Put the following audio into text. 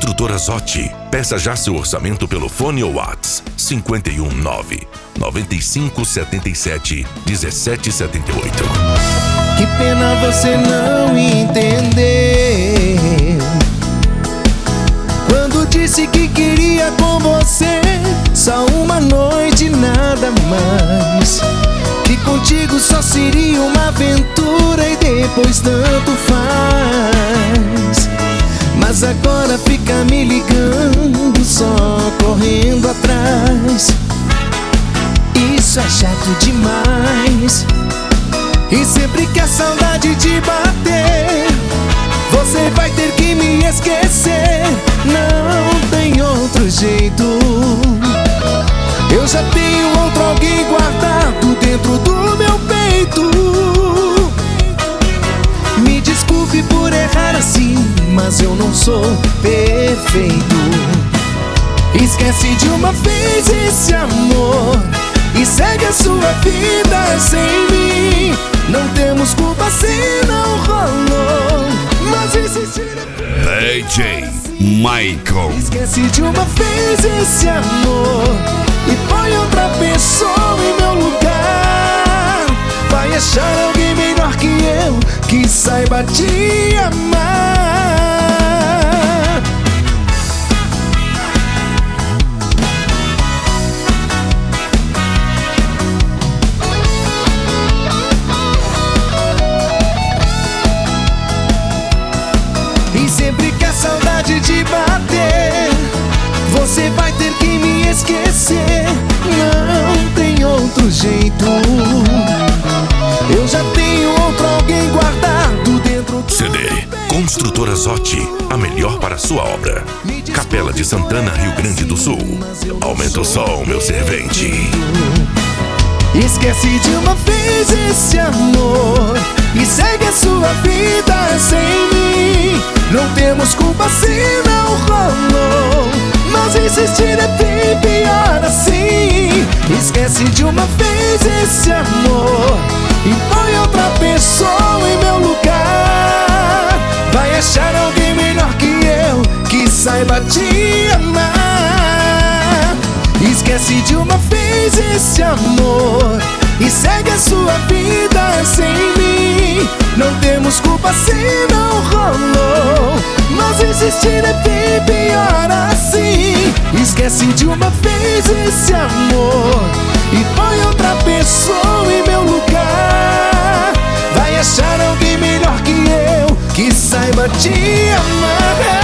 Construtora Zotti. Peça já seu orçamento pelo fone ou WhatsApp 519 9577 1778. Que pena você não entender quando disse que queria com você só uma noite, nada mais. Que contigo só seria uma aventura e depois tanto faz. Mas agora fica me ligando, só correndo atrás. Isso é chato demais. E sempre que a saudade te bater, você vai ter que me esquecer. Não tem outro jeito. Eu já tenho outro alguém guardado dentro do meu peito. Me desculpe por errar assim, mas eu não sou perfeito. Esquece de uma vez esse amor e segue a sua vida sem mim. Não temos culpa se não rolou, mas insistir é DJ Michael. Esquece de uma vez esse amor e põe outra pessoa em meu lugar. Vai achar alguém melhor que eu, que saiba te amar. E sempre que a saudade te bater, você vai ter que me esquecer. Não tem outro jeito. Eu já tenho outro alguém guardado dentro do CD Construtora Zotti, a melhor para a sua obra. Capela de Santana, Rio Grande do Sul. Aumenta o som, meu servente. Esquece de uma vez esse amor e segue a sua vida sem mim. Não temos culpa se não rolou, mas insistir é bem pior assim. Esquece de uma vez esse amor e põe outra pessoa em meu lugar. Vai achar alguém melhor que eu, que saiba te amar. Esquece de uma vez esse amor e segue a sua vida sem mim. Não temos culpa se não rolou, mas insistir é bem pior assim. Esquece de uma vez esse amor e põe outra pessoa em meu lugar. Vai achar alguém melhor que eu, que saiba te amar.